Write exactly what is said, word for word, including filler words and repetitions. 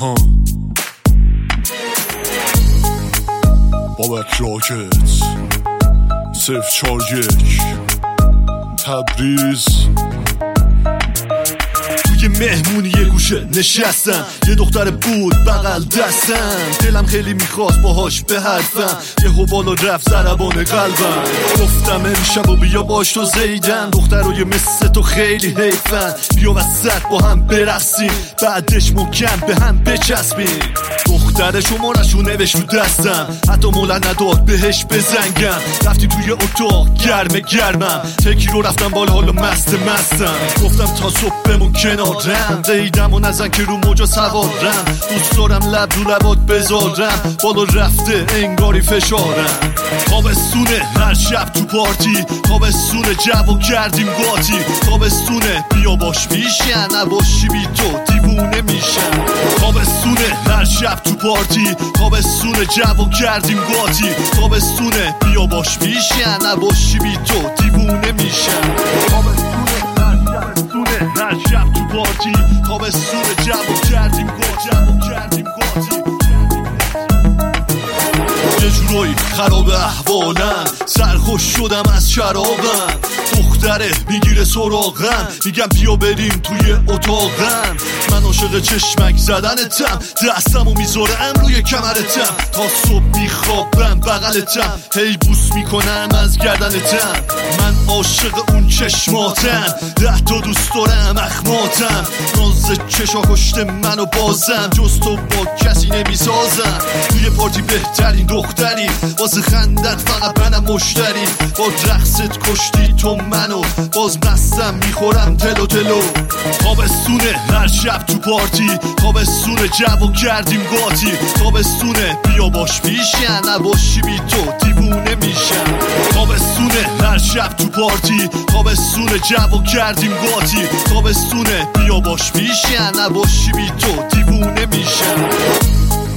آها بابک راکت صفر چار یک تبریز. توی مهمونی یه گوشه نشستم، یه دختر بود بغل دستم، دلم خیلی میخواست باهاش به حرفم، یه بالا رفت ضربان قلبم. گفتم امشب و بیا باش تو زیدن، دختروی مثل تو خیلی حیفن، بیا وسط با هم برقصیم، بعدش محکم به هم بچسبیم. دختر شمارشو نوشت رو دستم، حتی مولا نداد بهش بزنگم. رفتی توی اتاق گرمه گرمم، تکی رو رفتم بالا حالا مست مستم. گفتم تا صبح بمون کنارم، دیدم و نزن که رو موجا سوارم. دوست دارم لب رو لبات بذارم، بالا رفته انگاری فشارم. تابستونه هر شب تو پارتی، تابستونه جو کردیم قاطی، تابستونه بیا باش میشن، نباشی بی تو دیوونه میشن. تابستونه هر شب تو پارتی، تابستونه جو کردیم قاطی، تابستونه بیا باش میشن، نباشی بی تو دیوونه میشن. تابستونه هر شب تو پارتی، تابستونه جو کردیم قاطی، کردیم قاطی. یه جورایی خراب احوالم، سرخوش شدم از شرابم. دختره میگیره سراغم، میگم بیا بریم توی اتاقم. من عاشق چشمک زدنتم، دستمو میذارم روی کمرتم، تا صبح میخوابم بغلتم، هی بوس میکنم از گردنتم. من عاشق اون چشماتم، ده تا دوست دارم اخماتم. ناز چشا کشت منو بازم، جز تو با کسی نمیسازم. توی پارتی بهترین دختری، واسه خندت فقط منم مشتری. با رقصت کشتی تو منو، باز مستم میخورم تلو تلو. تابستونه هر شب تو پارتی، تابستونه جو کردیم قاطی، تابستونه بیا باش میشن، نباشی بی تو دیوونه میشن. تابستونه هر شب تو پارتی، تابستونه جو کردیم قاطی، تابستونه بیا باش میشن، نباشی بی تو دیوونه میشن.